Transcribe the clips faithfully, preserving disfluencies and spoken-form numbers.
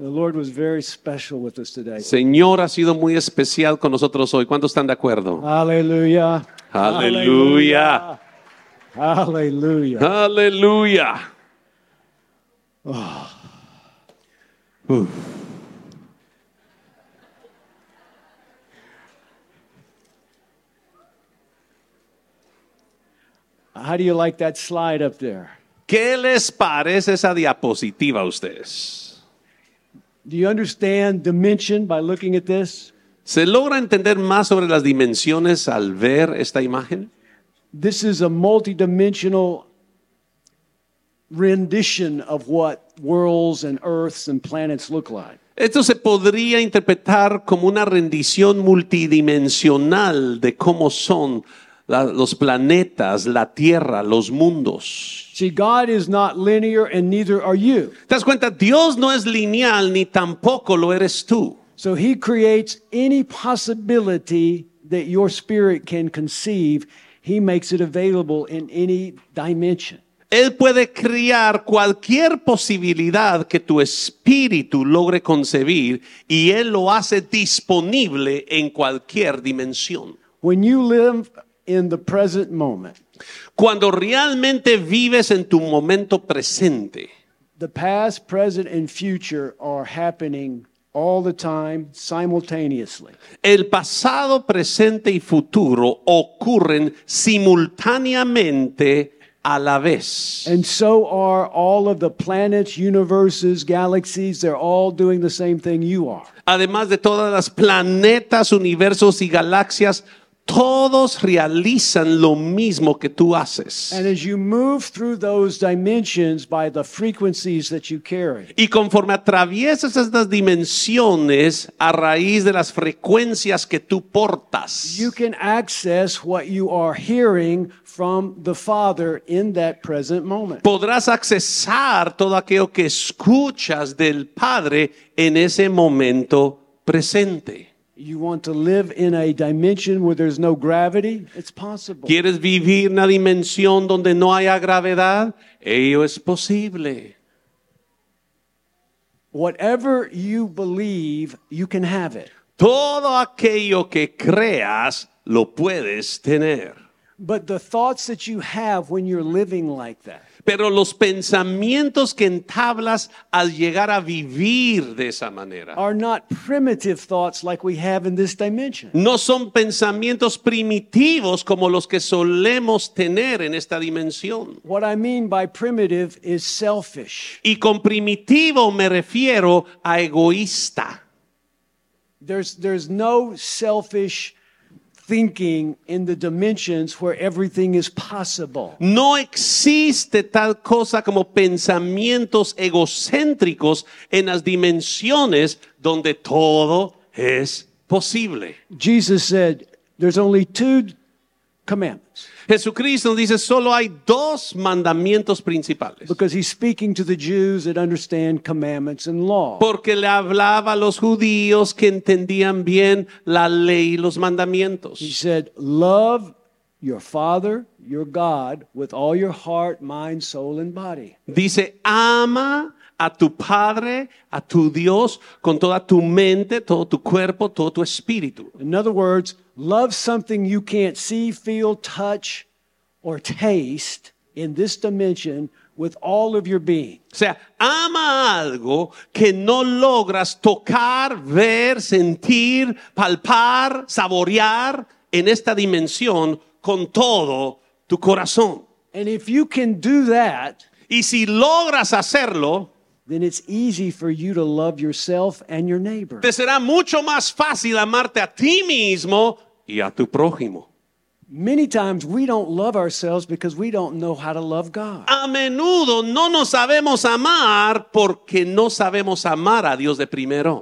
Lord was very special with us today. Señor ha sido muy especial con nosotros hoy. ¿Cuántos están de acuerdo? Hallelujah. Aleluya. Hallelujah. Aleluya. Uf. How do you like that slide up there? ¿Qué les parece esa diapositiva a ustedes? Do you understand dimension by looking at this? ¿Se logra entender más sobre las dimensiones al ver esta imagen? This is a multidimensional rendition of what worlds and earths and planets look like. Esto se podría interpretar como una rendición multidimensional de cómo son la, los planetas, la Tierra, los mundos. See, God is not linear and neither are you. ¿Te das cuenta? Dios no es lineal ni tampoco lo eres tú. So he creates any possibility that your spirit can conceive. He makes it available in any dimension. Él puede crear cualquier posibilidad que tu espíritu logre concebir y Él lo hace disponible en cualquier dimensión. When you live in the present moment, Cuando realmente vives en tu momento presente, the past, present, and future are happening all the time, simultaneously. el pasado, presente y futuro ocurren simultáneamente a la vez. And so are all of the planets, universes, galaxies. They're all doing the same thing you are. Además de todas las planetas, universos y galaxias, todos realizan lo mismo que tú haces. And as you move through those dimensions by the frequencies that you carry, Y conforme atraviesas estas dimensiones a raíz de las frecuencias que tú portas, you can access what you are hearing from the Father in that present moment. podrás accesar todo aquello que escuchas del Padre en ese momento presente. You want to live in a dimension where there's no gravity? It's possible. ¿Quieres vivir en una dimensión donde no haya gravedad? Ello es posible. Whatever you believe, you can have it. Todo aquello que creas, lo puedes tener. But the thoughts that you have when you're living like that, Pero los pensamientos que entablas al llegar a vivir de esa manera are not primitive thoughts like we have in this dimension. no son pensamientos primitivos como los que solemos tener en esta dimensión. What I mean by primitive is selfish. Y con primitivo me refiero a egoísta. There's, there's no selfish thinking in the dimensions where everything is possible. No existe tal cosa como pensamientos egocéntricos en las dimensiones donde todo es posible. Jesus said there's only two commandments Jesucristo dice solo hay dos mandamientos principales. because he's speaking to the Jews that understand commandments and law. Porque le hablaba a los judíos que entendían bien la ley y los mandamientos. He said, love your Father, your God, with all your heart, mind, soul, and body. Dice, ama a tu Padre, a tu Dios, con toda tu mente, todo tu cuerpo, todo tu espíritu. In other words, love something you can't see, feel, touch, or taste in this dimension with all of your being. O sea, ama algo que no logras tocar, ver, sentir, palpar, saborear en esta dimensión con todo tu corazón. And if you can do that, Y si logras hacerlo, then it's easy for you to love yourself and your neighbor. te será mucho más fácil amarte a ti mismo y a tu prójimo. Many times we don't love ourselves because we don't know how to love God. A menudo no nos sabemos amar porque no sabemos amar a Dios de primero.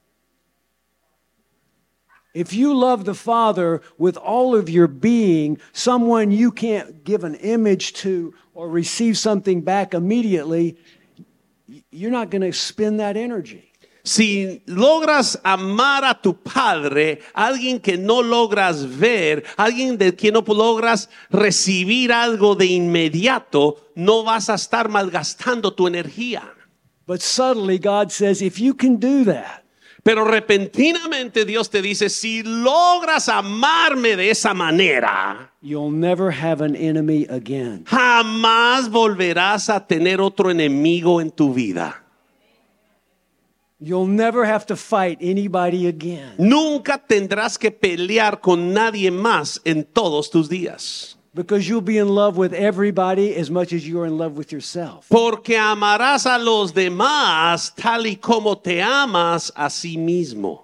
If you love the Father with all of your being, someone you can't give an image to or receive something back immediately, you're not going to spend that energy. Si logras amar a tu padre, alguien que no logras ver, alguien de quien no logras recibir algo de inmediato, no vas a estar malgastando tu energía. But subtly, God says, if you can do that, Pero repentinamente Dios te dice, si logras amarme de esa manera, you'll never have an enemy again. jamás volverás a tener otro enemigo en tu vida. You'll never have to fight anybody again. Nunca tendrás que pelear con nadie más en todos tus días. Because you'll be in love with everybody as much as you're in love with yourself. Porque amarás a los demás tal y como te amas a sí mismo.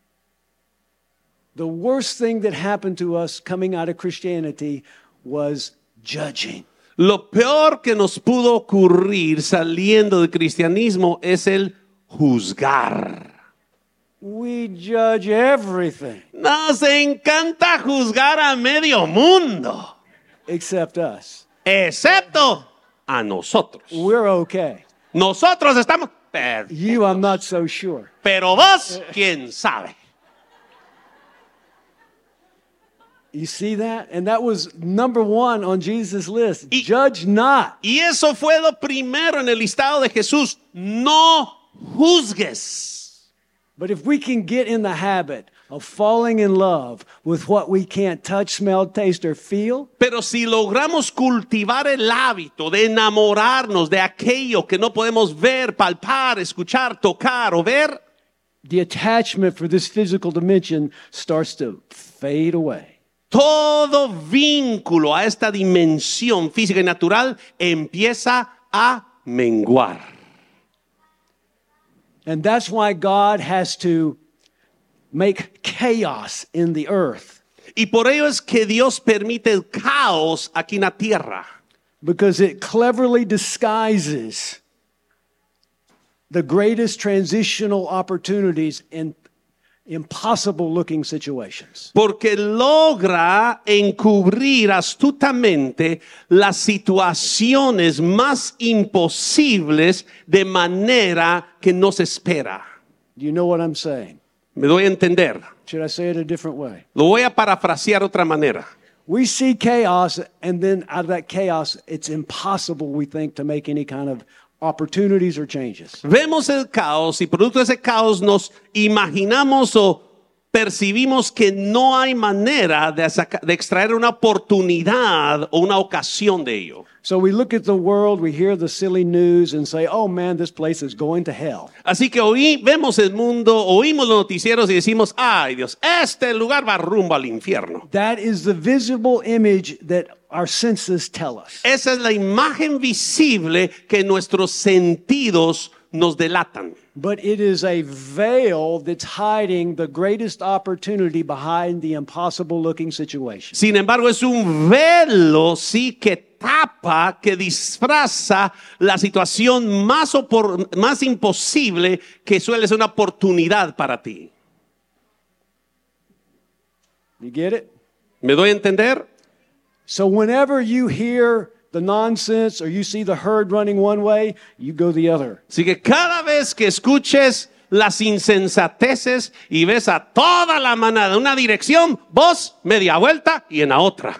The worst thing that happened to us coming out of Christianity was judging. Lo peor que nos pudo ocurrir saliendo del cristianismo es el juzgar. We judge everything Nos encanta juzgar a medio mundo, except us. excepto a nosotros. We're okay. Nosotros estamos perdidos. You, I'm not so sure. Pero vos, quién sabe. You see that? And that was number one on Jesus' list. Y- Judge not. Y eso fue lo primero en el listado de Jesús. No juzgues. But if we can get in the habit of falling in love with what we can't touch, smell, taste, or feel, Pero si logramos cultivar el hábito de enamorarnos de aquello que no podemos ver, palpar, escuchar, tocar o ver, the attachment for this physical dimension starts to fade away. todo vínculo a esta dimensión física y natural empieza a menguar. And that's why God has to make chaos in the earth, Y por ello es que Dios permite el caos aquí en la tierra. because it cleverly disguises the greatest transitional opportunities in impossible looking situations. Porque logra encubrir astutamente las situaciones más imposibles de manera que no se espera. Do you know what I'm saying? Me doy a entender. Should I say it a different way? Lo voy a parafrasear de otra manera. We see chaos, and then out of that chaos, it's impossible, we think, to make any kind of opportunities or changes. Vemos el caos y producto de ese caos nos imaginamos o percibimos que no hay manera de, saca- de extraer una oportunidad o una ocasión de ello. So we look at the world, we hear the silly news, and say, oh man, this place is going to hell. Así que hoy vemos el mundo, oímos los noticieros y decimos, ay Dios, este lugar va rumbo al infierno. That is the visible image that our senses tell us. Esa es la imagen visible que nuestros sentidos nos delatan. But it is a veil that's hiding the greatest opportunity behind the impossible looking situation. Sin embargo, es un velo, sí, que tapa, que disfraza la situación más, opor- más imposible que suele ser una oportunidad para ti. You get it? ¿Me doy a entender? So whenever you hear the nonsense or you see the herd running one way, you go the other. Así que cada vez que escuches las insensateces y ves a toda la manada en una dirección, vos media vuelta y en la otra.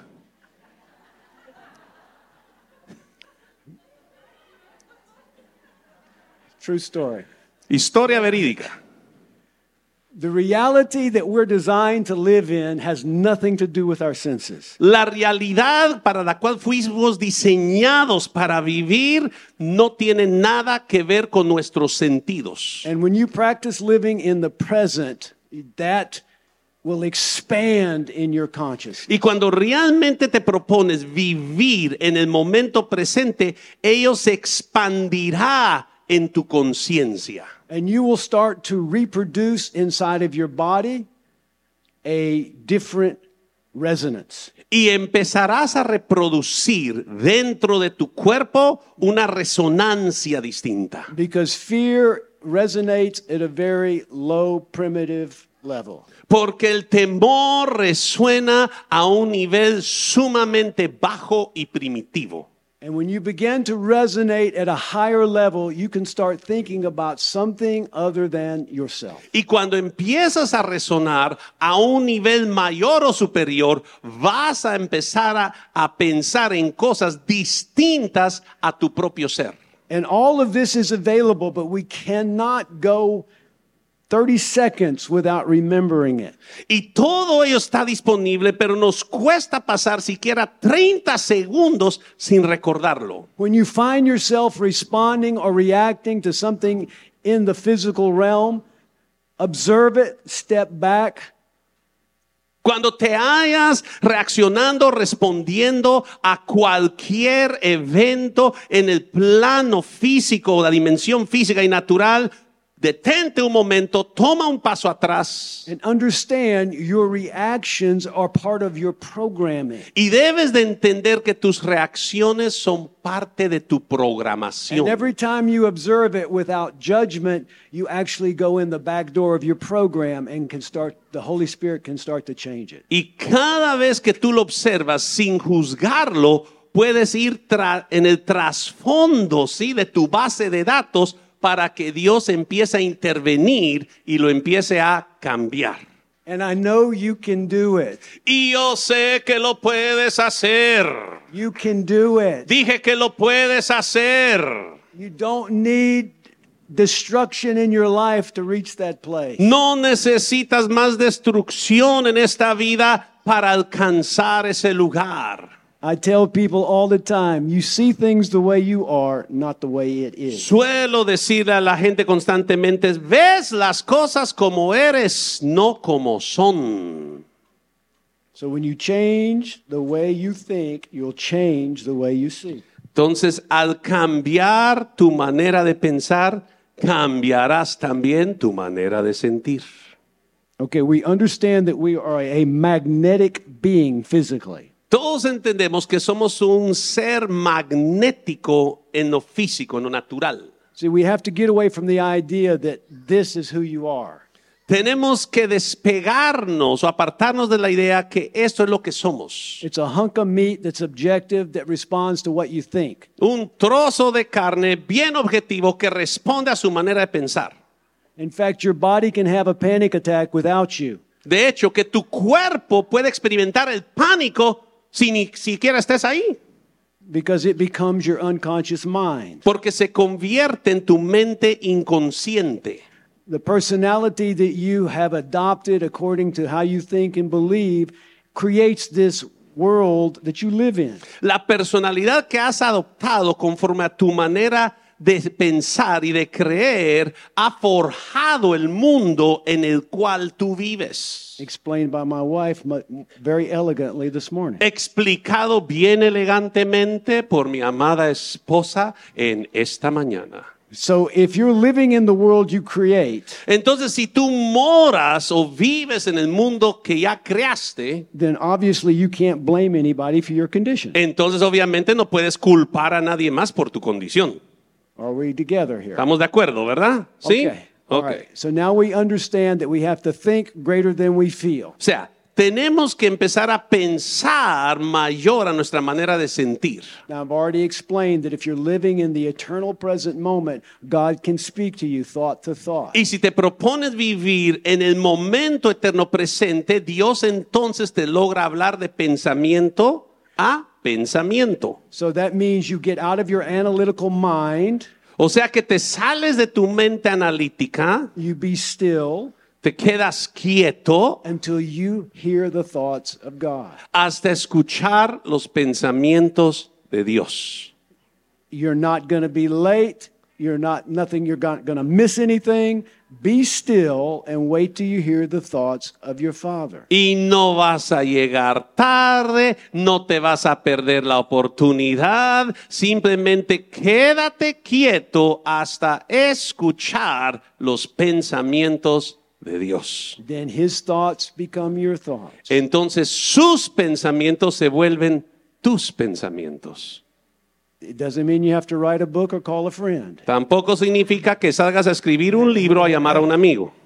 True story. Historia verídica. The reality that we're designed to live in has nothing to do with our senses. La realidad para la cual fuimos diseñados para vivir no tiene nada que ver con nuestros sentidos. And when you practice living in the present, that will expand in your consciousness. Y cuando realmente te propones vivir en el momento presente, ello se expandirá en tu conciencia. And you will start to reproduce inside of your body a different resonance. Y empezarás a reproducir dentro de tu cuerpo una resonancia distinta. Because fear resonates at a very low, primitive level. Porque el temor resuena a un nivel sumamente bajo y primitivo. And when you begin to resonate at a higher level, you can start thinking about something other than yourself. Y cuando empiezas a resonar a un nivel mayor o superior, vas a empezar a, a pensar en cosas distintas a tu propio ser. And all of this is available, but we cannot go thirty seconds without remembering it. Y todo ello está disponible, pero nos cuesta pasar siquiera treinta segundos sin recordarlo. When you find yourself responding or reacting to something in the physical realm, observe it, step back. Cuando te hallas reaccionando, respondiendo a cualquier evento en el plano físico, la dimensión física y natural, detente un momento, toma un paso atrás. And understand your reactions are part of your programming. Y debes de entender que tus reacciones son parte de tu programación. And every time you observe it without judgment, you actually go in the back door of your program and can start, the Holy Spirit can start to change it. Y cada vez que tú lo observas sin juzgarlo, puedes ir tra- en el trasfondo, ¿sí?, de tu base de datos para que Dios empiece a intervenir y lo empiece a cambiar. And I know you can do it. Y yo sé que lo puedes hacer. You can do it. Dije que lo puedes hacer. You don't need destruction in your life to reach that place. No necesitas más destrucción en esta vida para alcanzar ese lugar. I tell people all the time, you see things the way you are, not the way it is. Suelo decirle a la gente constantemente, ves las cosas como eres, no como son. So when you change the way you think, you'll change the way you see. Entonces, al cambiar tu manera de pensar, cambiarás también tu manera de sentir. Okay, we understand that we are a magnetic being physically. Todos entendemos que somos un ser magnético en lo físico, en lo natural. See, we have to get away from the idea that this is who you are. Tenemos que despegarnos o apartarnos de la idea que esto es lo que somos. It's a hunk of meat that's objective that responds to what you think. Un trozo de carne bien objetivo que responde a su manera de pensar. In fact, your body can have a panic attack without you. De hecho, que tu cuerpo puede experimentar el pánico si ni siquiera estés ahí. Because it becomes your unconscious mind. Porque se convierte en tu mente inconsciente. The personality that you have adopted according to how you think and believe creates this world that you live in. La personalidad que has adoptado conforme a tu manera de pensar y de creer ha forjado el mundo en el cual tú vives. Explained by my wife very elegantly this morning. Explicado bien elegantemente por mi amada esposa en esta mañana. So if you're living in the world you create, Entonces, si tú moras o vives en el mundo que ya creaste, then obviously you can't blame anybody for your condition. entonces obviamente no puedes culpar a nadie más por tu condición. Are we together here? ¿Estamos de acuerdo, verdad? ¿Sí? Okay. All Ok. right. So now we understand that we have to think greater than we feel. O sea, tenemos que empezar a pensar mayor a nuestra manera de sentir. Now I've already explained that if you're living in the eternal present moment, God can speak to you thought to thought. Y si te propones vivir en el momento eterno presente, Dios entonces te logra hablar de pensamiento a pensamiento. So that means you get out of your analytical mind, O sea que te sales de tu mente analítica, you be still te quedas quieto until you hear the thoughts of God. hasta escuchar los pensamientos de Dios. You're not going to be late. You're not nothing. You're going to miss anything. Be still and wait till you hear the thoughts of your Father. Y no vas a llegar tarde, no te vas a perder la oportunidad, simplemente quédate quieto hasta escuchar los pensamientos de Dios. Then His thoughts become your thoughts. Entonces sus pensamientos se vuelven tus pensamientos. It doesn't mean you have to write a book or call a friend. Tampoco significa que salgas a escribir un libro o a llamar a un amigo.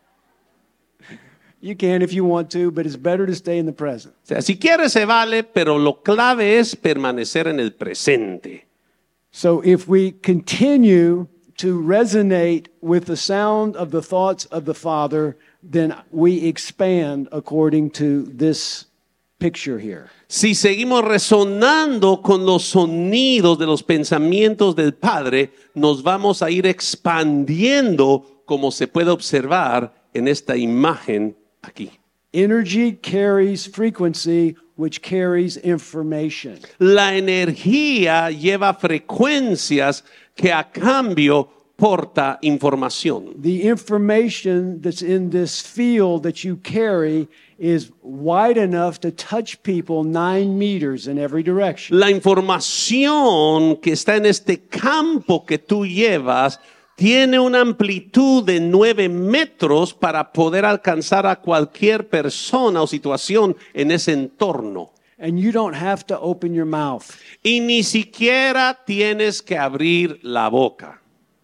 You can if you want to, but it's better to stay in the present. O sea, si quieres se vale, pero lo clave es permanecer en el presente. So if we continue to resonate with the sound of the thoughts of the Father, then we expand according to this picture here. Si seguimos resonando con los sonidos de los pensamientos del Padre, nos vamos a ir expandiendo, como se puede observar en esta imagen aquí. Energy carries frequency, which carries information. La energía lleva frecuencias que a cambio porta información. The information that's in this field that you carry is wide enough to touch people nine meters in every direction. La información que está en este campo que tú llevas tiene una amplitud de nueve metros para poder alcanzar a cualquier persona o situación en ese entorno. And you don't have to open your mouth. Y ni siquiera tienes que abrir la boca.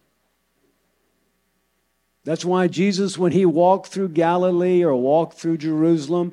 That's why Jesus, when he walked through Galilee or walked through Jerusalem,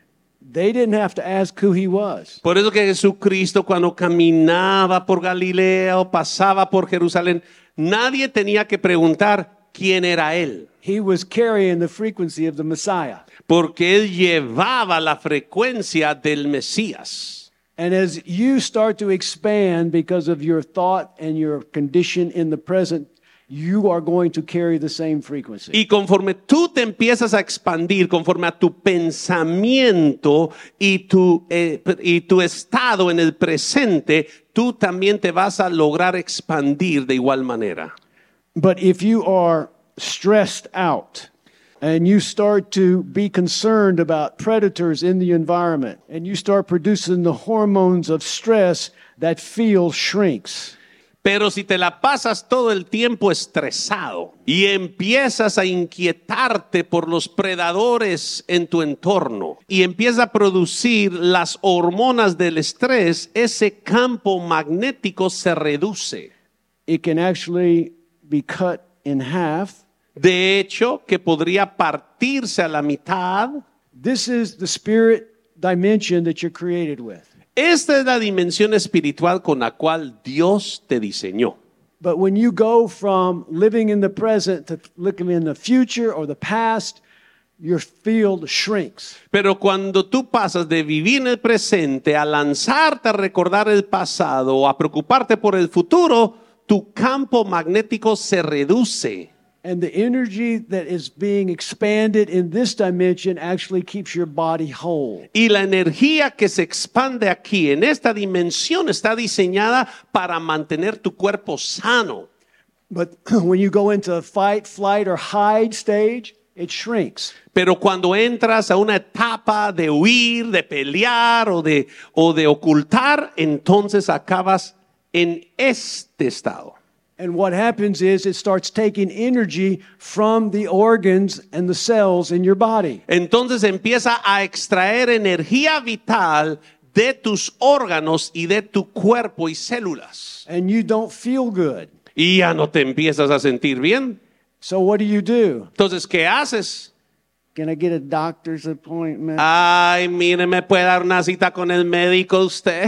they didn't have to ask who he was. Por eso que Jesucristo, cuando caminaba por Galilea o pasaba por Jerusalén, nadie tenía que preguntar quién era él. He was carrying the frequency of the Messiah. Porque él llevaba la frecuencia del Mesías. And as you start to expand because of your thought and your condition in the present, you are going to carry the same frequency. Y conforme tú te empiezas a expandir, conforme a tu pensamiento y tu, eh, y tu estado en el presente, tú también te vas a lograr expandir de igual manera. But if you are stressed out and you start to be concerned about predators in the environment and you start producing the hormones of stress, that field shrinks. Pero si te la pasas todo el tiempo estresado y empiezas a inquietarte por los predadores en tu entorno y empiezas a producir las hormonas del estrés, ese campo magnético se reduce. It can actually be cut in half. De hecho, que podría partirse a la mitad. This is the spirit dimension that you're created with. Esta es la dimensión espiritual con la cual Dios te diseñó. But when you go from living in the present to looking in the future or the past, your field shrinks. Pero cuando tú pasas de vivir en el presente a lanzarte a recordar el pasado o a preocuparte por el futuro, tu campo magnético se reduce. And the energy that is being expanded in this dimension actually keeps your body whole. Y la energía que se expande aquí en esta dimensión está diseñada para mantener tu cuerpo sano. But when you go into a fight, flight, or hide stage, it shrinks. Pero cuando entras a una etapa de huir, de pelear o de, o de ocultar, entonces acabas en este estado. And what happens is it starts taking energy from the organs and the cells in your body. Entonces empieza a extraer energía vital de tus órganos y de tu cuerpo y células. And you don't feel good. Y ya no te empiezas a sentir bien. So what do you do? Entonces, ¿qué haces? Can I get a doctor's appointment? Ay, mire, ¿me puede dar una cita con el médico usted?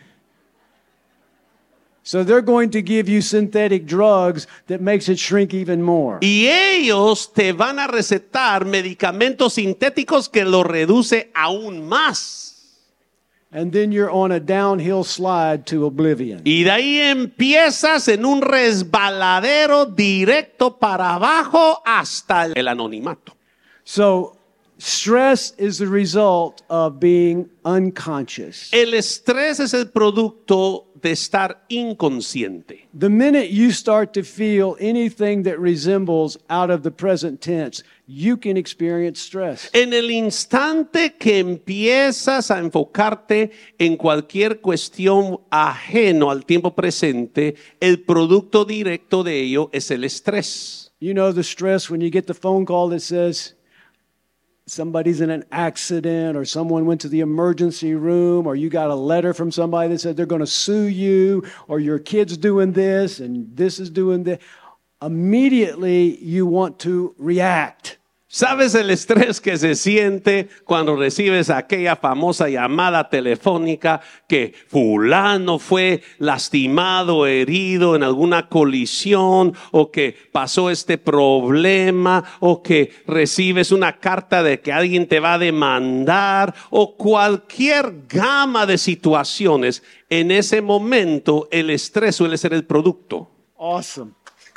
So they're going to give you synthetic drugs that makes it shrink even more. Y ellos te van a recetar medicamentos sintéticos que lo reduce aún más. And then you're on a downhill slide to oblivion. Y de ahí empiezas en un resbaladero directo para abajo hasta el anonimato. So stress is the result of being unconscious. El estrés es el producto de estar inconsciente. The minute you start to feel anything that resembles out of the present tense, you can experience stress. En el instante que empiezas a enfocarte en cualquier cuestión ajeno al tiempo presente, el producto directo de ello es el estrés. You know the stress when you get the phone call that says somebody's in an accident or someone went to the emergency room or you got a letter from somebody that said they're going to sue you or your kid's doing this and this is doing this. Immediately you want to react. ¿Sabes el estrés que se siente cuando recibes aquella famosa llamada telefónica que fulano fue lastimado, herido en alguna colisión, o que pasó este problema, o que recibes una carta de que alguien te va a demandar, o cualquier gama de situaciones? En ese momento el estrés suele ser el producto. Awesome.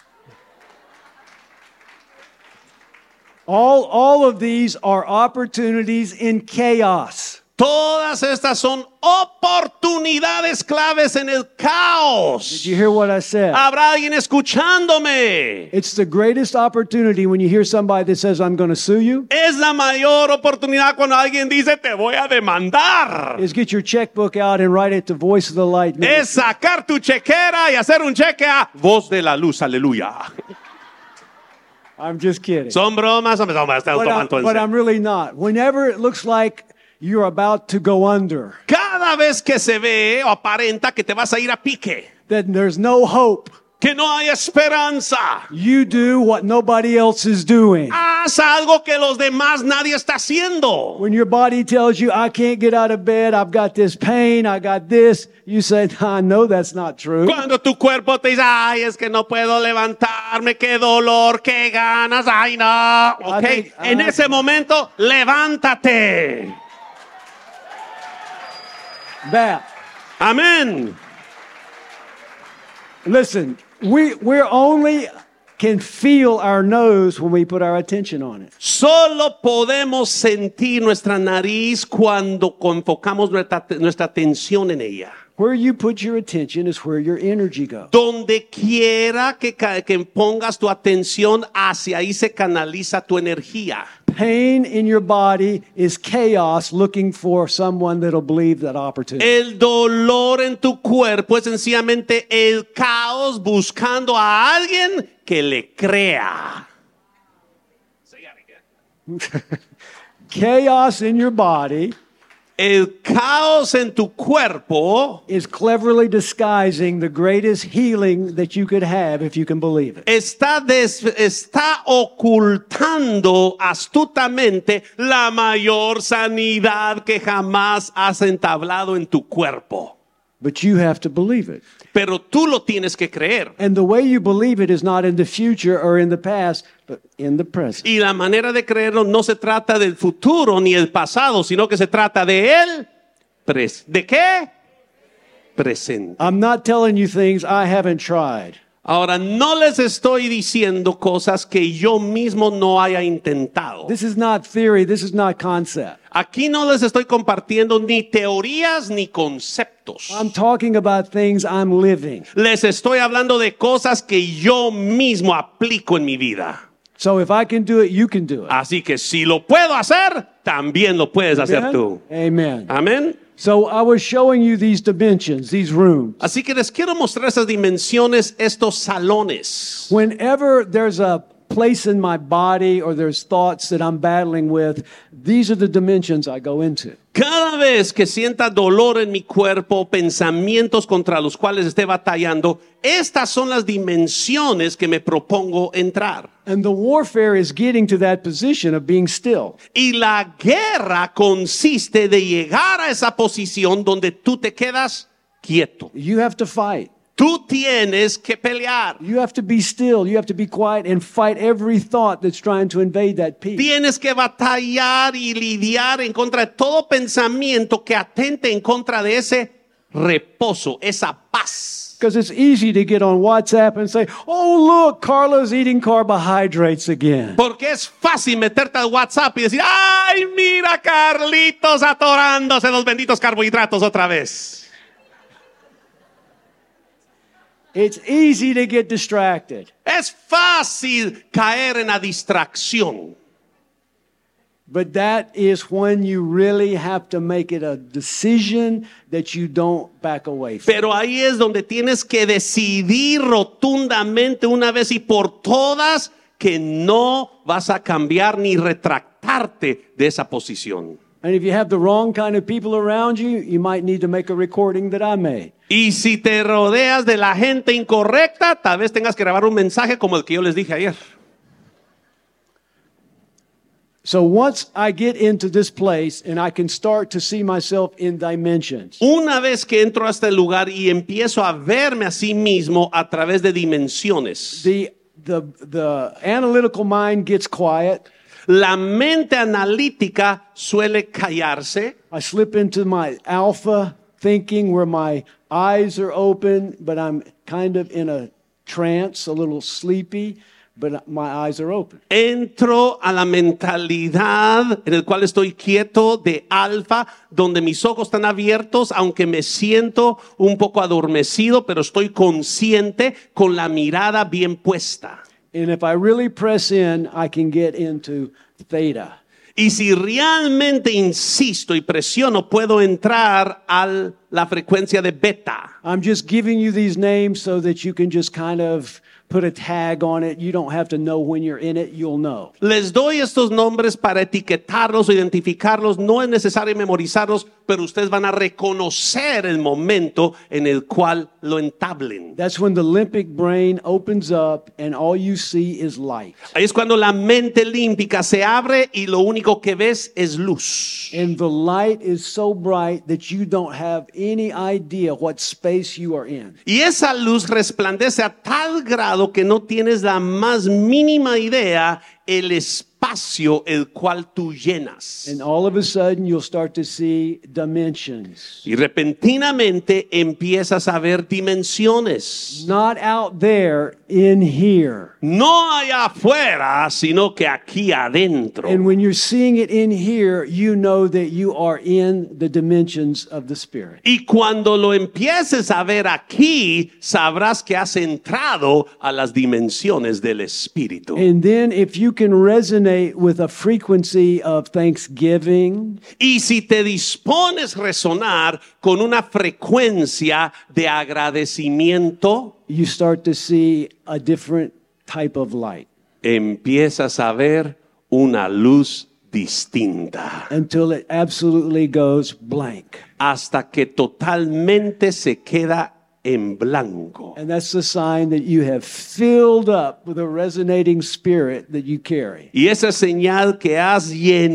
All, all of these are opportunities in chaos. Todas estas son oportunidades claves en el caos. Did you hear what I said? Habrá alguien escuchándome. It's the greatest opportunity when you hear somebody that says, I'm going to sue you, Es la mayor oportunidad cuando alguien dice te voy a demandar. is get your checkbook out and write it to Voice of the Light. Es sacar tu chequera y hacer un cheque a Voz de la Luz, aleluya. I'm just kidding. Son bromas, hombre, hombre, estás But, I, tomando en but serio. I'm really not. Whenever it looks like you're about to go under, Cada vez que se ve o aparenta que te vas a ir a pique, that there's no hope, que no hay esperanza, you do what nobody else is doing. haz algo que los demás nadie está haciendo. When your body tells you, I can't get out of bed, I've got this pain, I got this, you say, I know that's not true. Cuando tu cuerpo te dice, ay, es que no puedo levantarme, qué dolor, qué ganas, ay, no. Ok, think- en I- ese momento, levántate. That. Amén. Listen, we, we're only can feel our nose when we put our attention on it. Solo podemos sentir nuestra nariz cuando enfocamos nuestra, nuestra atención en ella. Where you put your attention is where your energy goes. Donde quiera que, ca- que pongas tu atención, hacia ahí se canaliza tu energía. Pain in your body is chaos looking for someone that'll believe that opportunity. El dolor en tu cuerpo es sencillamente el caos buscando a alguien que le crea. Chaos in your body El caos en tu cuerpo is cleverly disguising the greatest healing that you could have if you can believe it. está, des- está ocultando astutamente la mayor sanidad que jamás has entablado en tu cuerpo. But you have to believe it. Pero tú lo tienes que creer. And the way you believe it is not in the future or in the past, but in the present. Y la manera de creerlo no se trata del futuro ni el pasado, sino que se trata de él. Pres- ¿De qué? Presente. I'm not telling you things I haven't tried. Ahora, no les estoy diciendo cosas que yo mismo no haya intentado. This is not theory, this is not concept. Aquí no les estoy compartiendo ni teorías ni conceptos. I'm talking about things I'm living. Les estoy hablando de cosas que yo mismo aplico en mi vida. So if I can do it, you can do it. Así que si lo puedo hacer, también lo puedes hacer Amen? tú. Amen. Amén. So I was showing you these dimensions, these rooms. Así que les quiero mostrar esas dimensiones, estos salones. Whenever there's a place in my body or there's thoughts that I'm battling with, these are the dimensions I go into. Cada vez que sienta dolor en mi cuerpo, pensamientos contra los cuales esté batallando, estas son las dimensiones que me propongo entrar. And the warfare is getting to that position of being still. Y la guerra consiste de llegar a esa posición donde tú te quedas quieto. You have to fight. Tú tienes que pelear. You have to be still. You have to be quiet and fight every thought that's trying to invade that peace. Tienes que batallar y lidiar en contra de todo pensamiento que atente en contra de ese reposo, esa paz. Because it's easy to get on WhatsApp and say, oh, look, Carlo's eating carbohydrates again. Porque es fácil meterte al WhatsApp y decir, ay, mira Carlitos atorándose los benditos carbohidratos otra vez. It's easy to get distracted. Es fácil caer en la distracción. But that is when you really have to make it a decision that you don't back away from. Pero ahí es donde tienes que decidir rotundamente una vez y por todas que no vas a cambiar ni retractarte de esa posición. And if you have the wrong kind of people around you, you might need to make a recording that I made. Y si te rodeas de la gente incorrecta, tal vez tengas que grabar un mensaje como el que yo les dije ayer. So once I get into this place and I can start to see myself in dimensions, Una vez que entro a este lugar y empiezo a verme a sí mismo a través de dimensiones, the the the analytical mind gets quiet. la mente analítica suele callarse. I slip into my alpha thinking where my eyes are open, but I'm kind of in a trance, a little sleepy, but my eyes are open. Entro a la mentalidad en el cual estoy quieto de alfa, donde mis ojos están abiertos, aunque me siento un poco adormecido, pero estoy consciente con la mirada bien puesta. And if I really press in, I can get into theta. Y si realmente insisto y presiono, puedo entrar a la frecuencia de beta. I'm just giving you these names so that you can just kind of put a tag on it. You don't have to know when you're in it, you'll know. Les doy estos nombres para etiquetarlos o identificarlos. No es necesario memorizarlos, pero ustedes van a reconocer el momento en el cual lo entablen. That's when the limbic brain opens up and all you see is light. Ahí es cuando la mente límbica se abre y lo único que ves es luz. And the light is so bright that you don't have any idea what space you are in. Y esa luz resplandece a tal grado que no tienes la más mínima idea el espacio el cual tú llenas. And all of a sudden you'll start to see dimensions. Y repentinamente empiezas a ver dimensiones. Not out there, in here. No allá afuera, sino que aquí adentro. And when you're seeing it in here, you know that you are in the dimensions of the Spirit. Y cuando lo empieces a ver aquí, sabrás que has entrado a las dimensiones del Espíritu. And then if you can resonate with a frequency of thanksgiving, Y si te dispones a resonar con una frecuencia de agradecimiento, you start to see a different type of light empiezas a ver una luz distinta. until it absolutely goes blank. Hasta que totalmente se queda en blanco. And that's the sign that you have filled up with a resonating spirit that you carry. Y esa señal que has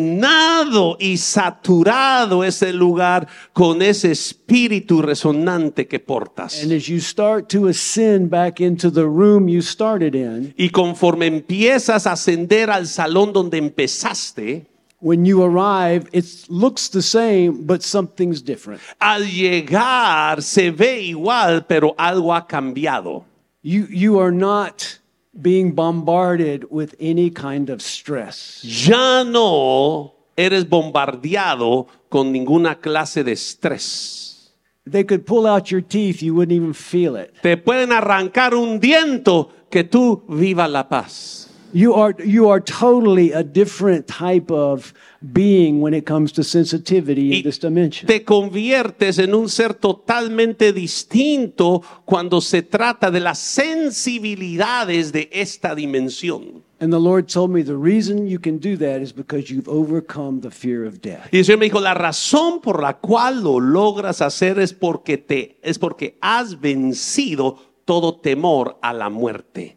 llenado y saturado ese lugar con ese espíritu resonante que portas. And as you start to ascend back into the room you started in, Y conforme empiezas a ascender al salón donde empezaste, when you arrive, it looks the same, but something's different. al llegar se ve igual, pero algo ha cambiado. You, you are not being bombarded with any kind of stress. Ya no eres bombardeado con ninguna clase de estrés. They could pull out your teeth, you wouldn't even feel it. Te pueden arrancar un diento que tú viva la paz. You are, you are totally a different type of being when it comes to sensitivity Y in this dimension. te conviertes en un ser totalmente distinto cuando se trata de las sensibilidades de esta dimensión. And the Lord told me the reason you can do that is because you've overcome the fear of death. Y el Señor me dijo, la razón por la cual lo logras hacer es porque te es porque has vencido todo temor a la muerte.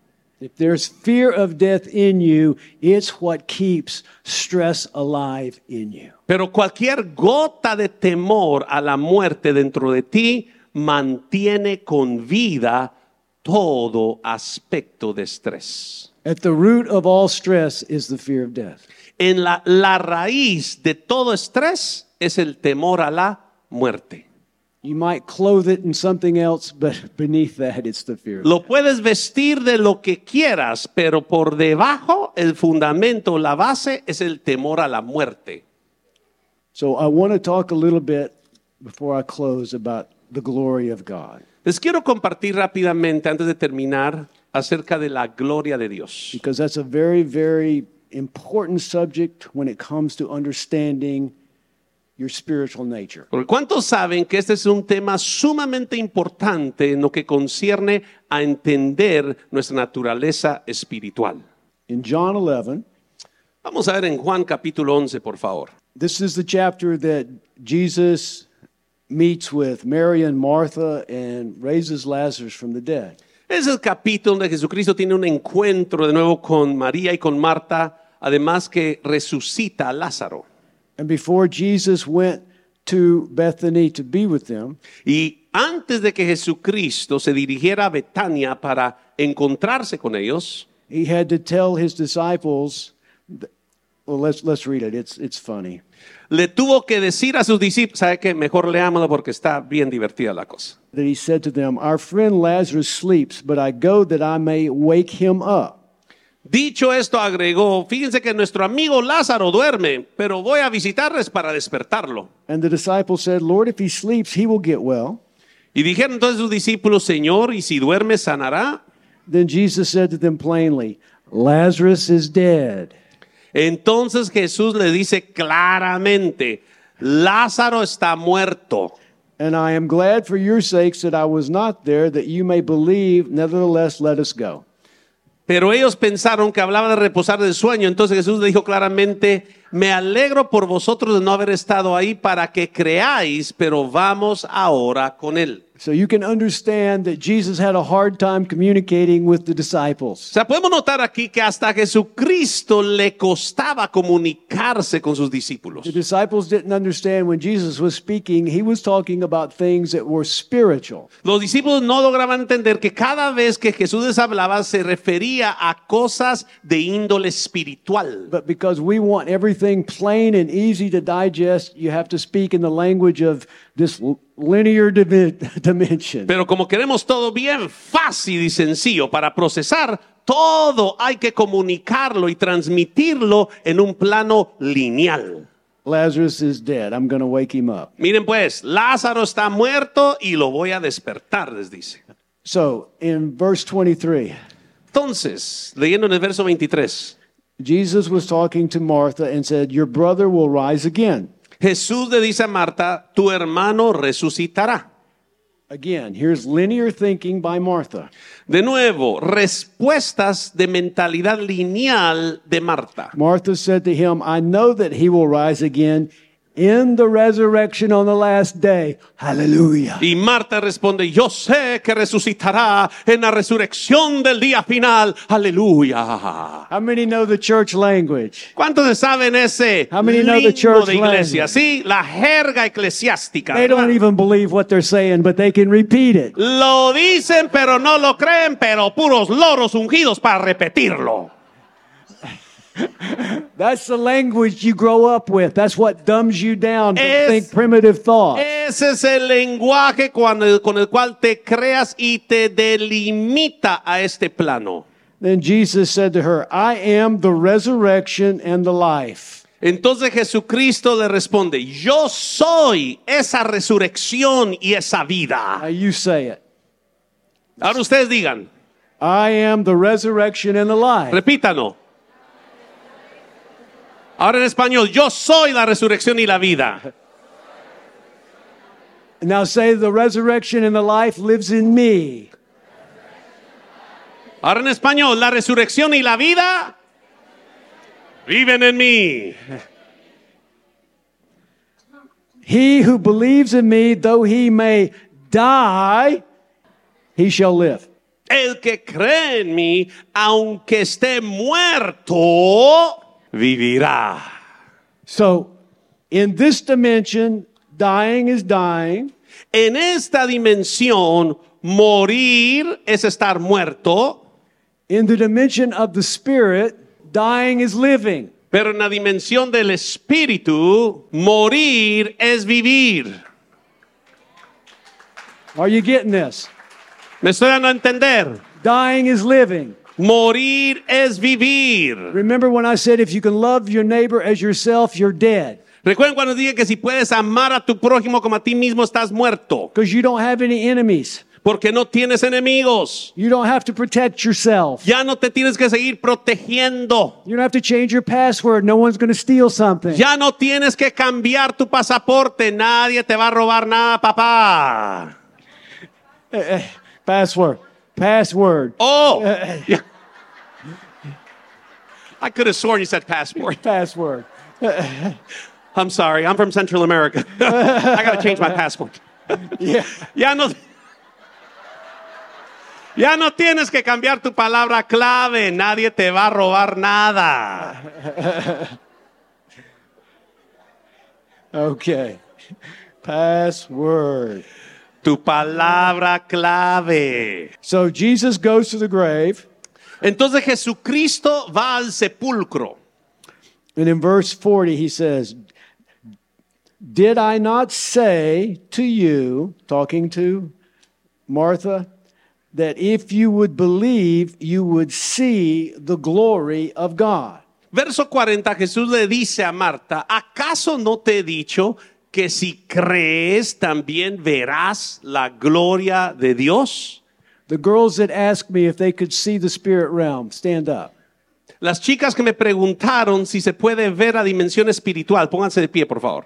If there's fear of death in you, it's what keeps stress alive in you. Pero cualquier gota de temor a la muerte dentro de ti mantiene con vida todo aspecto de estrés. At the root of all stress is the fear of death. En la, la raíz de todo estrés es el temor a la muerte. You might clothe it in something else, but beneath that, it's the fear of Lo death. puedes vestir de lo que quieras, pero por debajo el fundamento, la base es el temor a la muerte. So I want to talk a little bit before I close about the glory of God, Les quiero compartir rápidamente antes de terminar acerca de la gloria de Dios. because that's a very, very important subject when it comes to understanding your spiritual nature. Porque ¿cuántos saben que este es un tema sumamente importante en lo que concierne a entender nuestra naturaleza espiritual? In John eleven, Vamos a ver en Juan capítulo once, por favor. this is the chapter that Jesus meets with Mary and Martha and raises Lazarus from the dead. Es el capítulo donde Jesucristo tiene un encuentro de nuevo con María y con Marta además que resucita a Lázaro. And before Jesus went to Bethany to be with them, Y antes de que Jesucristo se dirigiera a Betania para encontrarse con ellos, he had to tell his disciples, well, let's, let's read it. It's, it's funny. le tuvo que decir a sus discípulos, ¿sabe qué? Mejor leámoslo porque está bien divertida la cosa. That he said to them, our friend Lazarus sleeps, but I go that I may wake him up. Dicho esto, agregó, fíjense que nuestro amigo Lázaro duerme, pero voy a visitarles para despertarlo. And the disciples said, Lord, if he sleeps, he will get well. Y dijeron entonces sus discípulos, Señor, ¿y si duerme sanará? Then Jesus said to them plainly, Lazarus is dead. Entonces Jesús le dice claramente, Lázaro está muerto. And I am glad for your sakes that I was not there, that you may believe. Nevertheless, let us go. Pero ellos pensaron que hablaba de reposar del sueño. Entonces Jesús le dijo claramente, me alegro por vosotros de no haber estado ahí para que creáis, pero vamos ahora con él. So you can understand that Jesus had a hard time communicating with the disciples. O sea, podemos notar aquí que hasta a Jesucristo le costaba comunicarse con sus discípulos. The disciples didn't understand when Jesus was speaking, he was talking about things that were spiritual. Los discípulos no lograban entender que cada vez que Jesús les hablaba se refería a cosas de índole espiritual. But because we want everything plain and easy to digest, you have to speak in the language of this linear dimension. Pero como queremos todo bien fácil y sencillo para procesar, todo hay que comunicarlo y transmitirlo en un plano lineal. Lazarus is dead. I'm going to wake him up. Miren pues, Lázaro está muerto y lo voy a despertar, les dice. So, in verse twenty-three, Entonces, leyendo en el verso veintitrés, Jesus was talking to Martha and said, your brother will rise again. Jesús le dice a Marta, tu hermano resucitará. Again, here's linear thinking by Martha. De nuevo, respuestas de mentalidad lineal de Marta. Martha said to him, I know that he will rise again in the resurrection on the last day. Hallelujah. Y Marta responde, yo sé que resucitará en la resurrección del día final. Aleluya. How many know the church language? ¿Cuántos saben ese How many know the lingo church de iglesia? language? Sí, la jerga eclesiástica. They don't ¿verdad? even believe what they're saying, but they can repeat it. Lo dicen pero no lo creen, pero puros loros ungidos para repetirlo. That's the language you grow up with. That's what dumbs you down to Es- think primitive thoughts. Ese es el lenguaje cuando- con el cual te creas y te delimita a este plano. Then Jesus said to her, I am the resurrection and the life. Entonces Jesucristo le responde, yo soy esa resurrección y esa vida. Now you say it. Ahora ustedes digan, I am the resurrection and the life. repítalo. Ahora en español, yo soy la resurrección y la vida. Now say the resurrection and the life lives in me. Ahora en español, la resurrección y la vida viven en mí. He who believes in me, though he may die, he shall live. El que cree en mí, aunque esté muerto, vivirá. So, in this dimension, dying is dying. En esta dimensión, morir es estar muerto, In the dimension of the spirit, dying is living. pero en la dimensión del espíritu, morir es vivir. Are you getting this? ¿Me estoy dando a entender? Dying is living. Morir es vivir. Remember when I said if you can love your neighbor as yourself, you're dead. Recuerden cuando dije que si puedes amar a tu prójimo como a ti mismo, estás muerto. Because you don't have any enemies. Porque no tienes enemigos. You don't have to protect yourself. Ya no te tienes que seguir protegiendo. You don't have to change your password. No one's going to steal something. Ya no tienes que cambiar tu pasaporte. Nadie te va a robar nada, papá. Password. Password. Oh. Yeah. I could have sworn you said passport. Password. I'm sorry. I'm from Central America. I got to change my passport. Yeah. Ya no, Ya no tienes que cambiar tu palabra clave. Nadie te va a robar nada. Okay. Password. Tu palabra clave. So Jesus goes to the grave. Entonces Jesucristo va al sepulcro. And in verse forty, he says, did I not say to you, talking to Martha, that if you would believe, you would see the glory of God? Verso cuarenta, Jesús le dice a Marta, ¿acaso no te he dicho que si crees también verás la gloria de Dios? The girls that asked me if they could see the spirit realm, stand up. Las chicas que me preguntaron si se puede ver la dimensión espiritual, pónganse de pie, por favor.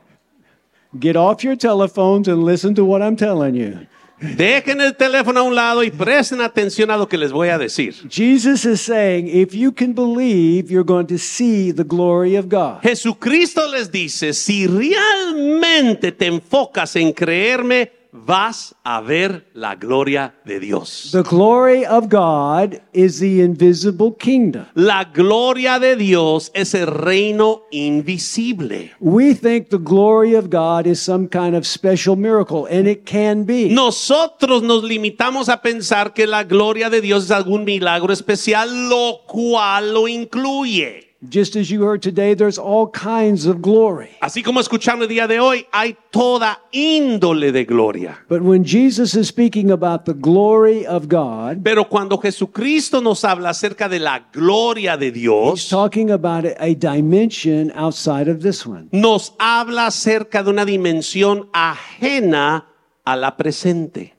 Get off your telephones and listen to what I'm telling you. Dejen el teléfono a un lado y presten atención a lo que les voy a decir. Jesus is saying, if you can believe, you're going to see the glory of God. Jesucristo les dice, si realmente te enfocas en creerme, vas a ver la gloria de Dios. The glory of God is the invisible kingdom. La gloria de Dios es el reino invisible. We think the glory of God is some kind of special miracle, and it can be. Nosotros nos limitamos a pensar que la gloria de Dios es algún milagro especial, lo cual lo incluye. Just as you heard today, there's all kinds of glory. Así como escuchamos el día de hoy, hay toda índole de gloria. But when Jesus is speaking about the glory of God, Pero cuando Jesucristo nos habla acerca de la gloria de he's Dios, talking about a dimension outside of this one. nos habla acerca de una dimensión ajena a la presente.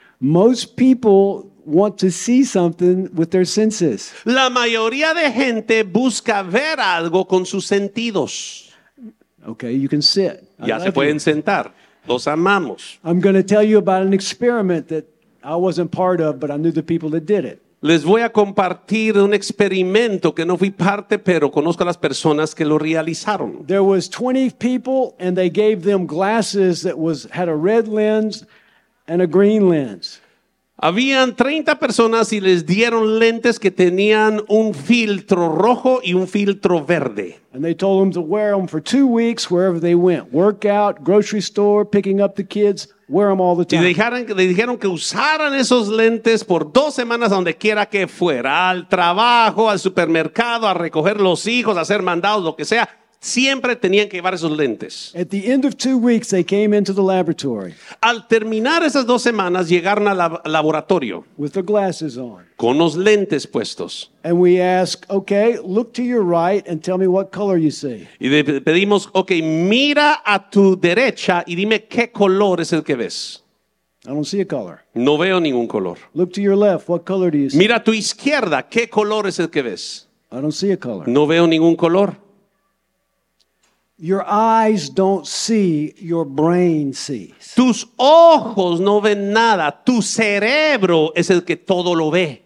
Most people want to see something with their senses. La mayoría de gente busca ver algo con sus sentidos. Okay, you can sit. I Ya se love pueden you. sentar. Los amamos. I'm going to tell you about an experiment that I wasn't part of, but I knew the people that did it. Les voy a compartir un experimento que no fui parte, pero conozco a las personas que lo realizaron. There was twenty people, and they gave them glasses that was had a red lens and a green lens. Habían treinta personas y les dieron lentes que tenían un filtro rojo y un filtro verde. And they told them to wear them for two weeks wherever they went. Workout, grocery store, picking up the kids, wear them all the Y time. le dijeron, le dijeron que usaran esos lentes por dos semanas a donde quiera que fuera, al trabajo, al supermercado, a recoger los hijos, a hacer mandados, lo que sea. Siempre tenían que llevar esos lentes. At the end of two weeks, they came into the laboratory Al terminar esas dos semanas, llegaron al lab- laboratorio with their glasses on. con los lentes puestos. And we ask, okay, look to your right and tell me what color you see. Y le pedimos, ok, mira a tu derecha y dime qué color es el que ves. I don't see a color. No veo ningún color. Look to your left. What color do you see? Mira a tu izquierda, ¿qué color es el que ves? I don't see a color. No veo ningún color. Your eyes don't see, your brain sees. Tus ojos no ven nada, tu cerebro es el que todo lo ve.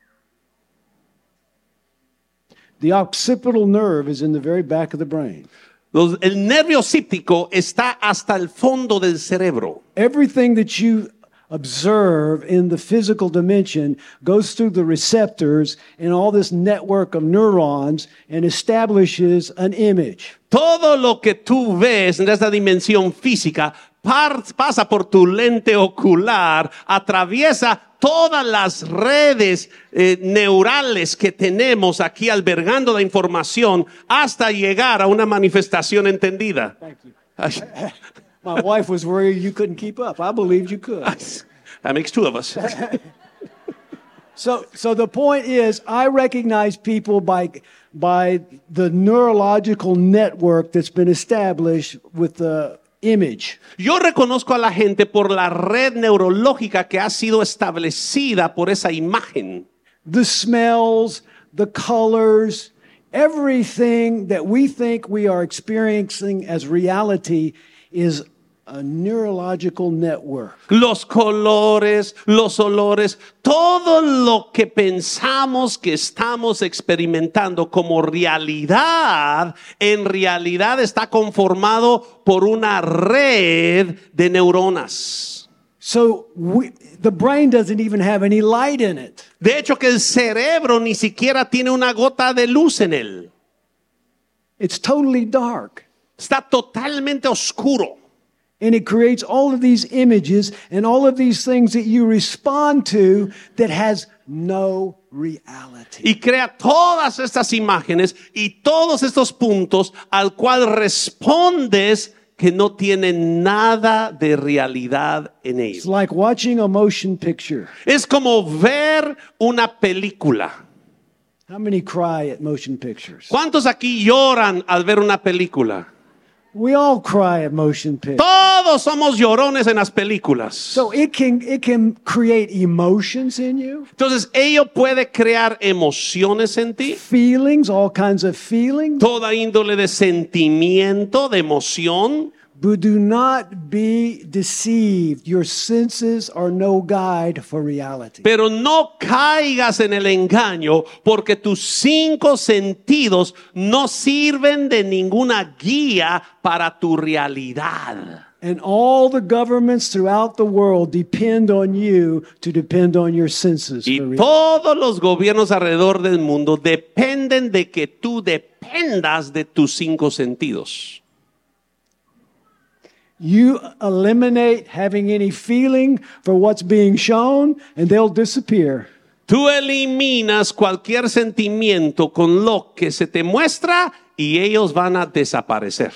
The occipital nerve is in the very back of the brain. Los- el nervio óptico está hasta el fondo del cerebro. Everything that you observe in the physical dimension goes through the receptors in all this network of neurons and establishes an image. Todo lo que tú ves en esta dimensión física par- pasa por tu lente ocular, atraviesa todas las redes eh, neurales que tenemos aquí albergando la información hasta llegar a una manifestación entendida. Thank you. Ay, My wife was worried you couldn't keep up. I believed you could. that makes two of us. So, so the point is, I recognize people by, by the neurological network that's been established with the image. Yo reconozco a la gente por la red neurológica que ha sido establecida por esa imagen. The smells, the colors, everything that we think we are experiencing as reality is a neurological network. Los colores, los olores, todo lo que pensamos que estamos experimentando como realidad, en realidad está conformado por una red de neuronas. So we, the brain doesn't even have any light in it. De hecho que el cerebro ni siquiera tiene una gota de luz en él. It's totally dark. Está totalmente oscuro. And it creates all of these images and all of these things that you respond to that has no reality. Y crea todas estas imágenes y todos estos puntos al cual respondes que no tienen nada de realidad en It's ellos. like watching a motion picture. Es como ver una película. How many cry at motion pictures? ¿Cuántos aquí lloran al ver una película? We all cry at motion pictures. Todos somos llorones en las películas. So it can it can create emotions in you, Entonces, ello puede crear emociones en ti, feelings, all kinds of feelings. toda índole de sentimiento, de emoción. But do not be deceived. Your senses are no guide for reality. Pero no caigas en el engaño, porque tus cinco sentidos no sirven de ninguna guía para tu realidad. And all the governments throughout the world depend on you to depend on your senses. Y for reality. todos los gobiernos alrededor del mundo dependen de que tú dependas de tus cinco sentidos. You eliminate having any feeling for what's being shown, and they'll disappear. Tú eliminas cualquier sentimiento con lo que se te muestra y ellos van a desaparecer.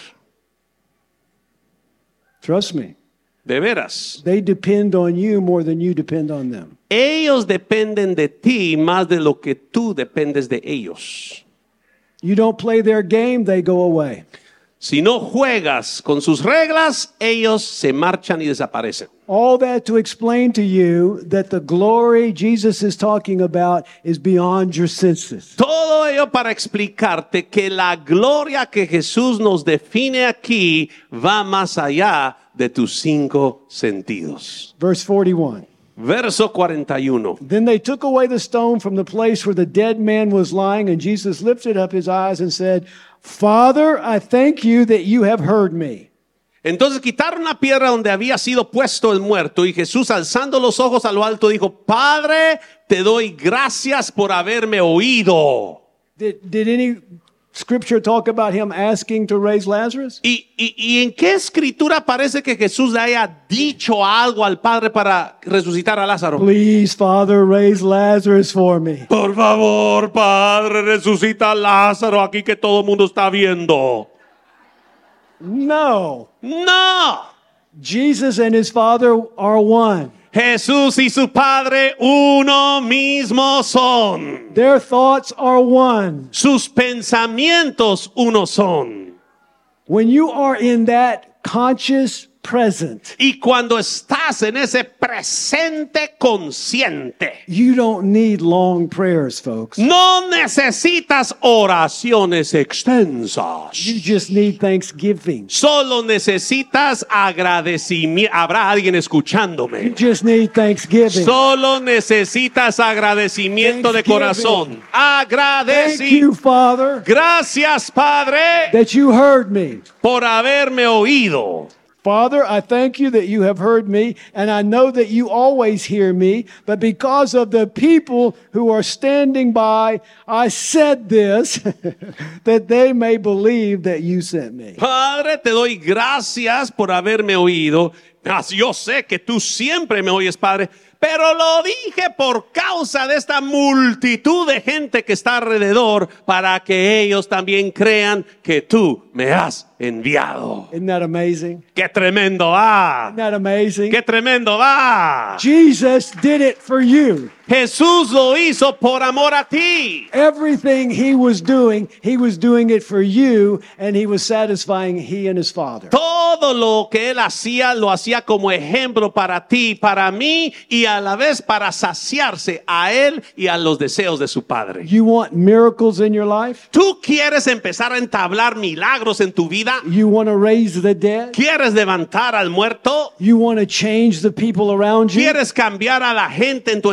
Trust me. De veras. They depend on you more than you depend on them. Ellos dependen de ti más de lo que tú dependes de ellos. You don't play their game, they go away. Si no juegas con sus reglas, ellos se marchan y desaparecen. All that to explain to you that the glory Jesus is talking about is beyond your senses. Todo ello para explicarte que la gloria que Jesús nos define aquí va más allá de tus cinco sentidos. Verse forty-one. Verso cuarenta y uno. Then they took away the stone from the place where the dead man was lying, and Jesus lifted up his eyes and said, Father, I thank you that you have heard me. Entonces quitaron la piedra donde había sido puesto el muerto y Jesús, alzando los ojos a lo alto, dijo, Padre, te doy gracias por haberme oído. Did, did any scripture talk about him asking to raise Lazarus? ¿Y, y, y en qué escritura parece que Jesús le haya dicho algo al Padre para resucitar a Lázaro? Please, Father, raise Lazarus for me. Por favor, Padre, resucita a Lázaro aquí que todo el mundo está viendo. No. No. Jesus and his Father are one. Jesús y su Padre uno mismo son. Their thoughts are one. Sus pensamientos uno son. When you are in that conscious present, Y cuando estás en ese presente consciente, you don't need long prayers, folks. no necesitas oraciones extensas. You just need thanksgiving. Solo necesitas agradecimiento. Habrá alguien You escuchándome. just need thanksgiving. Solo necesitas agradecimiento de corazón. Thank Agradeci. you, Father, Gracias, Padre, that you heard me. por haberme oído. Father, I thank you that you have heard me, and I know that you always hear me, but because of the people who are standing by, I said this, that they may believe that you sent me. Padre, te doy gracias por haberme oído. Mas yo sé que tú siempre me oyes, Padre, pero lo dije por causa de esta multitud de gente que está alrededor para que ellos también crean que tú me has enviado. Isn't that amazing? ¡Qué tremendo va! Isn't that amazing? ¡Qué tremendo va! Jesus did it for you. Jesús lo hizo por amor a ti. Everything he was doing, he was doing it for you, and he was satisfying he and his Father. Todo lo que él hacía, lo hacía como ejemplo para ti, para mí y a la vez para saciarse a él y a los deseos de su Padre. You want miracles in your life? ¿Tú quieres empezar a entablar milagros en tu vida? You want to raise the dead? ¿Quieres levantar al muerto? You want to change the people around you? ¿Quieres cambiar a la gente en tu entorno?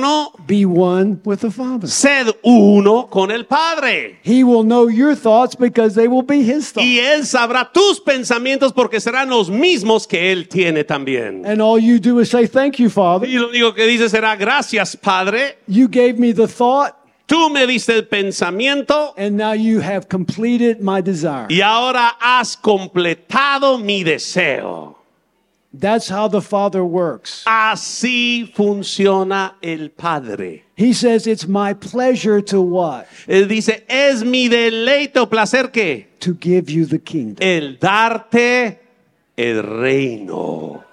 eterno, be one with the Father. sed uno con el Padre. He will know your thoughts because they will be his thoughts. Y Él sabrá tus pensamientos porque serán los mismos que Él tiene también. And all you do is say, thank you, Father. Y lo único que dice será gracias, Padre. You gave me the thought, Tú me diste el pensamiento and now you have completed my desire. y ahora has completado mi deseo. That's how the Father works. Así funciona el Padre. He says, it's my pleasure to what? Él dice, es mi deleite o placer que To give you the kingdom. el darte el reino.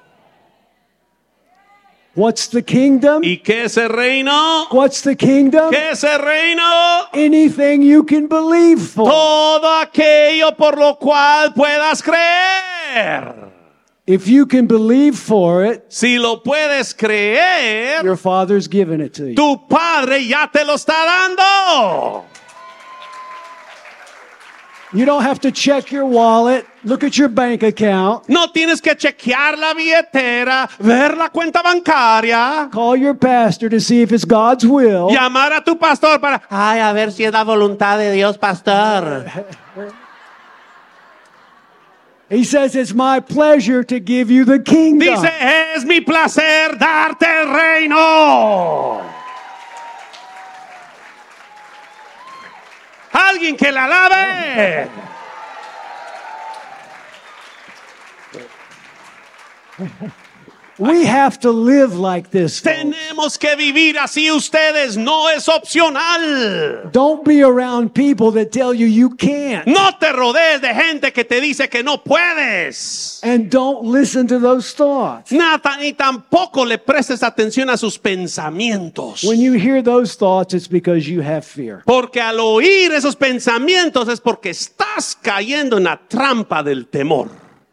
What's the kingdom? ¿Y qué es el reino? What's the kingdom? ¿Qué es el reino? Anything you can believe for. Todo aquello por lo cual puedas creer. If you can believe for it, Si lo puedes creer, your Father's given it to you. tu Padre ya te lo está dando. You don't have to check your wallet, look at your bank account, No tienes que chequear la billetera, ver la cuenta bancaria, call your pastor to see if it's God's will. llamar a tu pastor para, ay, a ver si es la voluntad de Dios, pastor. He says, it's my pleasure to give you the kingdom. Dice, es mi placer darte el reino. Alguien que la alabe. We have to live like this, folks. Tenemos que vivir así ustedes, no es opcional. Don't be around people that tell you you can't. No te rodees de gente que te dice que no puedes. And don't listen to those thoughts. Nada, ni tampoco le prestes atención a sus pensamientos. When you hear those thoughts, it's because you have fear. Porque al oír esos pensamientos es porque estás cayendo en la trampa del temor.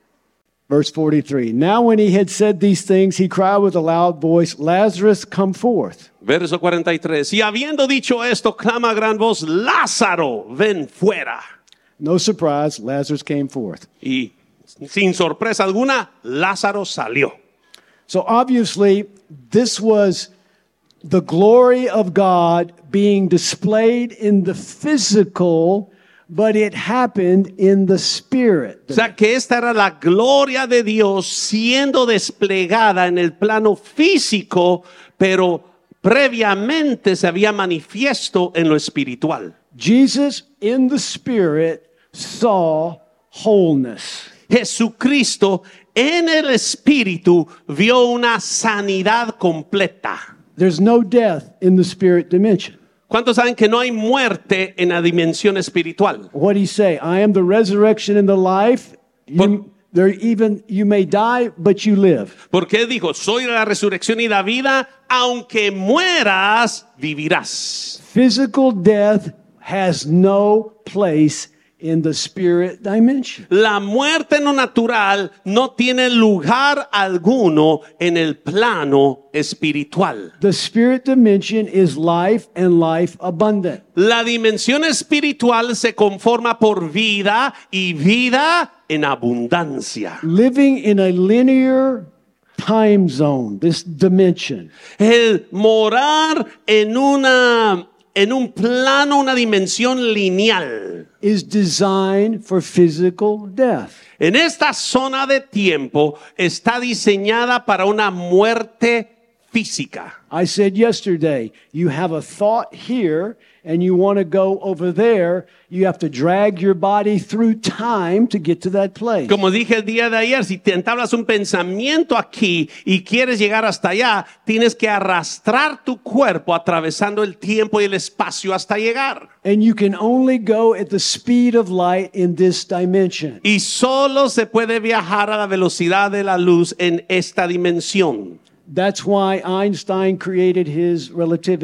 Verse forty-three. Now when he had said these things, he cried with a loud voice, Lazarus, come forth. Verso cuarenta y tres. Y habiendo dicho esto, clama a gran voz, Lázaro, ven fuera. No surprise, Lazarus came forth. Y sin sorpresa alguna, Lázaro salió. So obviously, this was the glory of God being displayed in the physical, but it happened in the spirit. O sea que esta era la gloria de Dios siendo desplegada en el plano físico, pero previamente se había manifiesto en lo espiritual. Jesus in the spirit saw wholeness. Jesucristo en el espíritu vio una sanidad completa. There's no death in the spirit dimension. ¿Cuántos saben que no hay muerte en la dimensión espiritual? What did he say? I am the resurrection and the life. You, Por- there even you may die, but you live. Porque él dijo, soy la resurrección y la vida, aunque mueras, vivirás. Physical death has no place in the spirit dimension. La muerte no natural no tiene lugar alguno en el plano espiritual. The spirit dimension is life and life abundant. La dimensión espiritual se conforma por vida y vida en abundancia. Living in a linear time zone, this dimension, El morar en una en un plano, una dimensión lineal. is designed for physical death. En esta zona de tiempo está diseñada para una muerte física. I said yesterday, you have a thought here and you want to go over there, you have to drag your body through time to get to that place. Como dije el día de ayer, si te entablas un pensamiento aquí y quieres llegar hasta allá, tienes que arrastrar tu cuerpo atravesando el tiempo y el espacio hasta llegar. And you can only go at the speed of light in this dimension. Y solo se puede viajar a la velocidad de la luz en esta dimensión. That's why Einstein created his relativity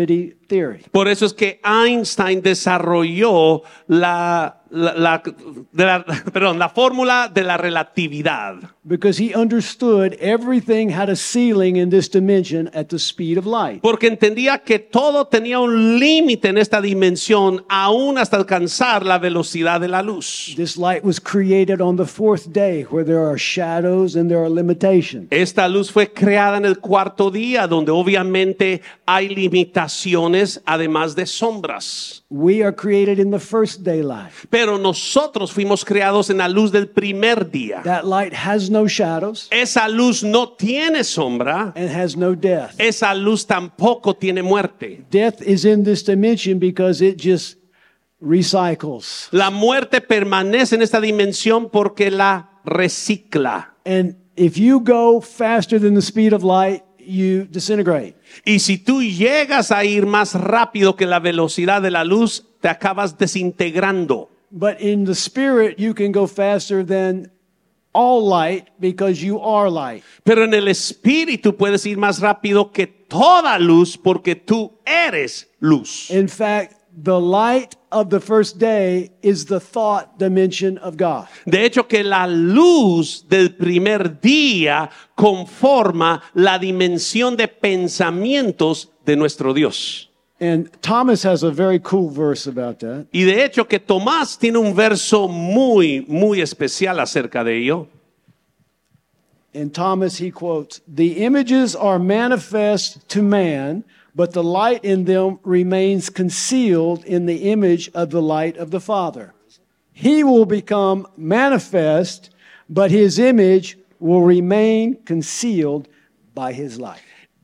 theory. Por eso es que Einstein desarrolló la, la, la, de la, perdón, la fórmula de la relatividad. Because he understood everything had a ceiling in this dimension at the speed of light. Porque entendía que todo tenía un límite en esta dimensión, aún hasta alcanzar la velocidad de la luz. This light was created on the fourth day, where there are shadows and there are limitations. Esta luz fue creada en el cuarto día, donde obviamente hay limitaciones, además de sombras. We are created in the first daylight. Pero nosotros fuimos creados en la luz del primer día. That light has no shadows Esa luz no tiene sombra. and has no death. Esa luz tampoco tiene muerte. Death is in this dimension because it just recycles. La muerte permanece en esta dimensión porque la recicla. And if you go faster than the speed of light, you disintegrate. Y si tú llegas a ir más rápido que la velocidad de la luz, te acabas desintegrando. But in the spirit, you can go faster than all light because you are light. Pero en el espíritu puedes ir más rápido que toda luz porque tú eres luz. In fact, the light of the first day is the thought dimension of God. De hecho, que la luz del primer día conforma la dimensión de pensamientos de nuestro Dios. And Thomas has a very cool verse about that. Y de hecho que Tomás tiene un verso muy, muy especial acerca de ello. In Thomas, he quotes, "The images are manifest to man, but the light in them remains concealed in the image of the light of the Father. He will become manifest, but his image will remain concealed by his light."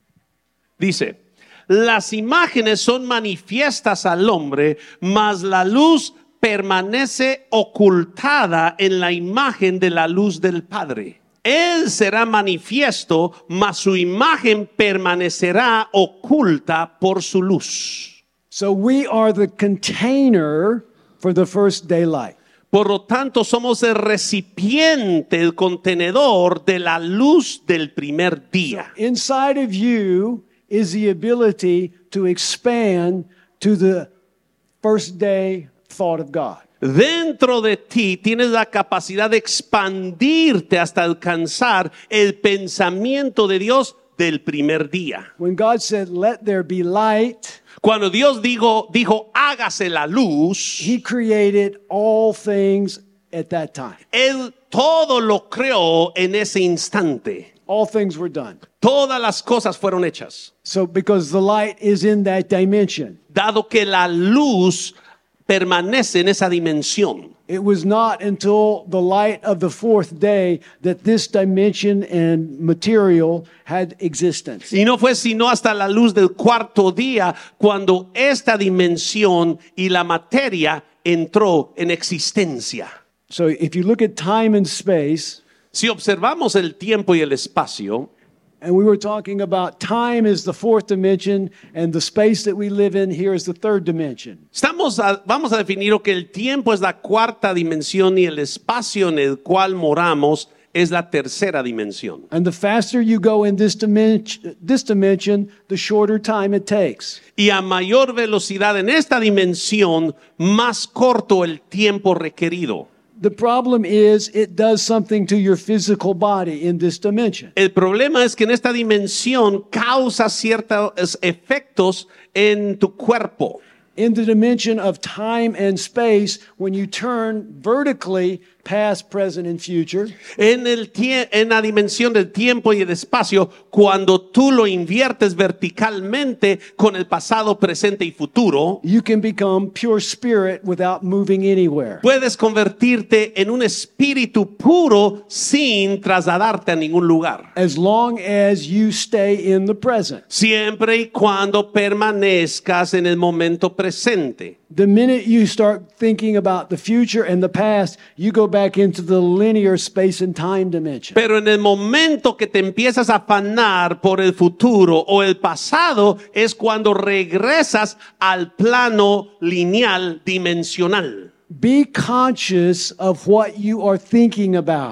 Dice, las imágenes son manifiestas al hombre, mas la luz permanece ocultada en la imagen de la luz del Padre. Él será manifiesto, mas su imagen permanecerá oculta por su luz. So we are the container for the first day light. Por lo tanto, somos el recipiente, el contenedor de la luz del primer día. Inside of you is the ability to expand to the first day thought of God. Dentro de ti tienes la capacidad de expandirte hasta alcanzar el pensamiento de Dios del primer día. When God said, "Let there be light," Cuando Dios dijo, dijo hágase la luz, He created all things at that time. Él todo lo creó en ese instante. All things were done. Todas las cosas fueron hechas. So because the light is in that dimension, Dado que la luz permanece en esa dimensión. it was not until the light of the fourth day that this dimension and material had existence. Y no fue sino hasta la luz del cuarto día cuando esta dimensión y la materia entró en existencia. So if you look at time and space, Si observamos el tiempo y el espacio, and we were talking about time is the fourth dimension and the space that we live in here is the third dimension. estamos a- vamos a definir que el tiempo es la cuarta dimensión y el espacio en el cual moramos es la tercera dimensión. And the faster you go in this dimension, this dimension, the shorter time it takes. Y a mayor velocidad en esta dimensión, más corto el tiempo requerido. The problem is it does something to your physical body in this dimension. El problema es que en esta dimensión causa ciertos efectos en tu cuerpo. In the dimension of time and space, when you turn vertically past, present, and future, En, el tie- en la dimensión del tiempo y el espacio, cuando tú lo inviertes verticalmente con el pasado, presente y futuro, you can become pure spirit without moving anywhere. puedes convertirte en un espíritu puro sin trasladarte a ningún lugar. As long as you stay in the present. Siempre y cuando permanezcas en el momento presente. The minute you start thinking about the future and the past, you go back into the linear space and time dimension. Pero en el momento que te empiezas a afanar por el futuro o el pasado es cuando regresas al plano lineal dimensional. Be conscious of what you are thinking about.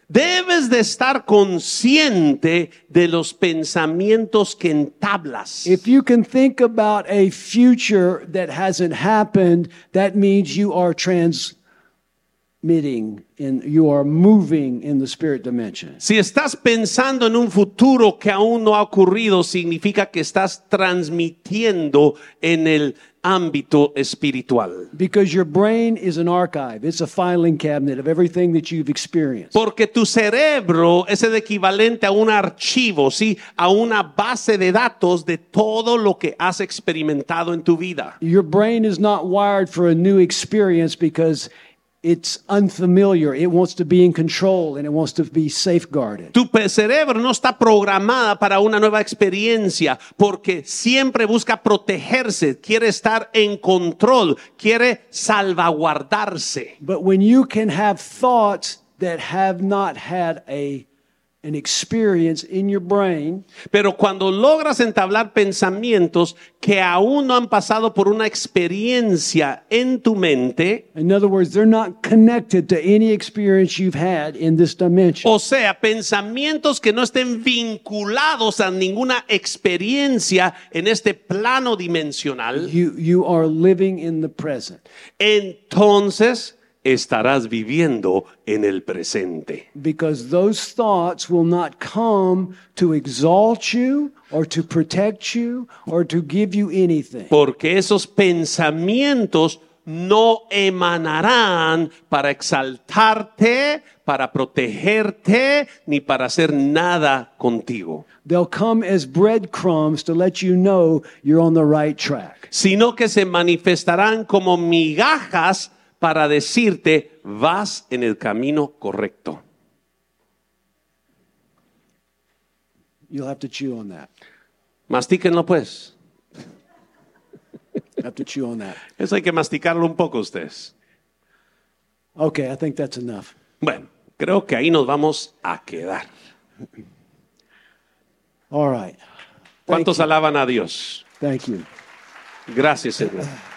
Debes de estar consciente de los pensamientos que entablas. If you can think about a future that hasn't happened, that means you are transmitting and you are moving in the spirit dimension. Si estás pensando en un futuro que aún no ha ocurrido, significa que estás transmitiendo en el ámbito espiritual. Because your brain is an archive. It's a filing cabinet of everything that you've experienced. Porque tu cerebro es el equivalente a un archivo, ¿sí? A una base de datos de todo lo que has experimentado en tu vida. Your brain is not wired for a new experience because it's unfamiliar. It wants to be in control and it wants to be safeguarded. Tu pe- cerebro no está programada para una nueva experiencia porque siempre busca protegerse, quiere estar en control, quiere salvaguardarse. But when you can have thoughts that have not had a an experience in your brain, Pero cuando logras entablar pensamientos que aún no han pasado por una experiencia en tu mente, in other words, they're not connected to any experience you've had in this dimension. o sea, pensamientos que no estén vinculados a ninguna experiencia en este plano dimensional, You you are living in the present. entonces estarás viviendo en el presente. Because those thoughts will not come to exalt you or to protect you or to give you anything. Porque esos pensamientos no emanarán para exaltarte, para protegerte, ni para hacer nada contigo, They'll come as breadcrumbs to let you know you're on the right track. sino que se manifestarán como migajas para decirte, vas en el camino correcto. You'll have to chew on that. Mastíquenlo pues. You have to chew on that. Eso hay que masticarlo un poco ustedes. Okay, I think that's enough. Bueno, creo que ahí nos vamos a quedar. All right. Thank ¿Cuántos you. alaban a Dios? Thank you. Gracias, Señor.